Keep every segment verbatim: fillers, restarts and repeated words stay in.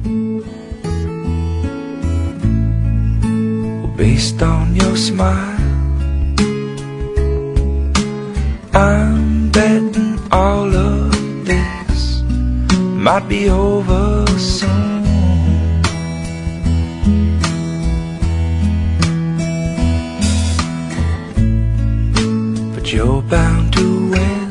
Based on your smile, I'm betting all of this might be over soon. But you're bound to win,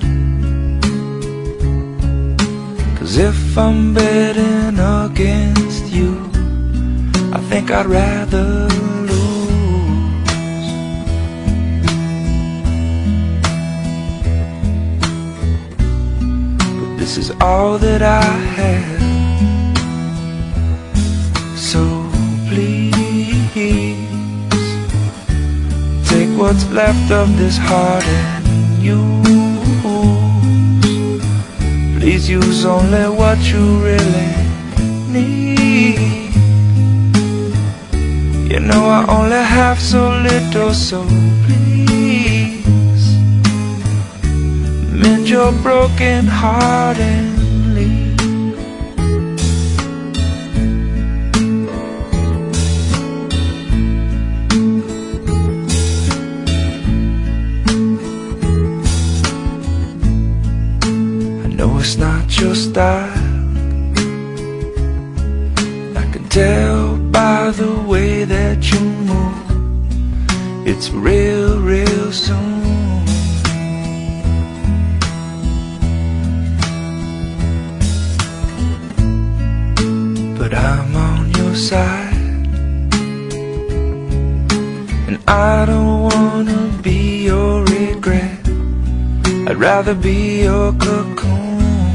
'cause if I'm betting against you, I think I'd rather this is all that I have, so please take what's left of this heart and use. Please use only what you really need. You know I only have so little, so please mend your broken heart and leave. I know it's not your style, I can tell by the way that you move. It's real, real soon. But I'm on your side, and I don't wanna be your regret. I'd rather be your cocoon.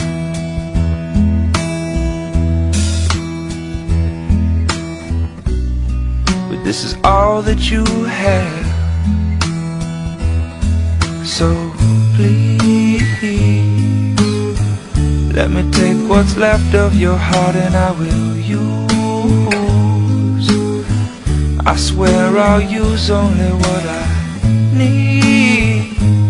But this is all that you have, so please let me take what's left of your heart and I will use. I swear I'll use only what I need.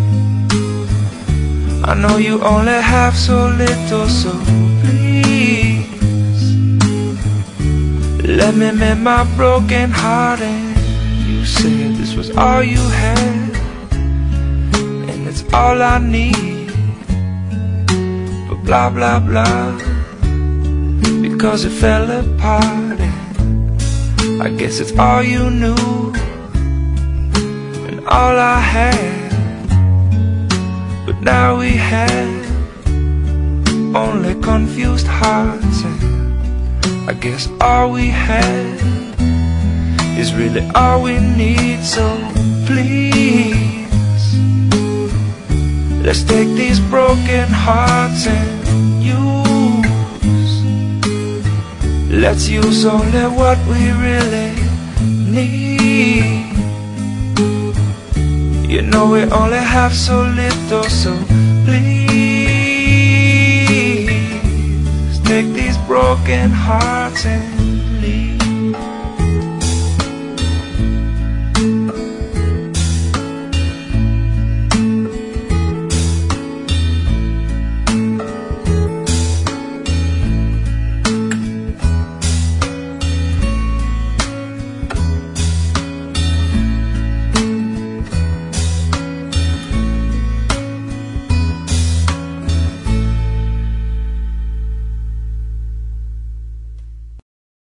I know you only have so little, so please let me mend my broken heart. And you said this was all you had, and it's all I need. Blah, blah, blah, because it fell apart, and I guess it's all you knew, and all I had. But now we have only confused hearts, and I guess all we have is really all we need. So please, let's take these broken hearts and use. Let's use only what we really need. You know we only have so little, so please take these broken hearts and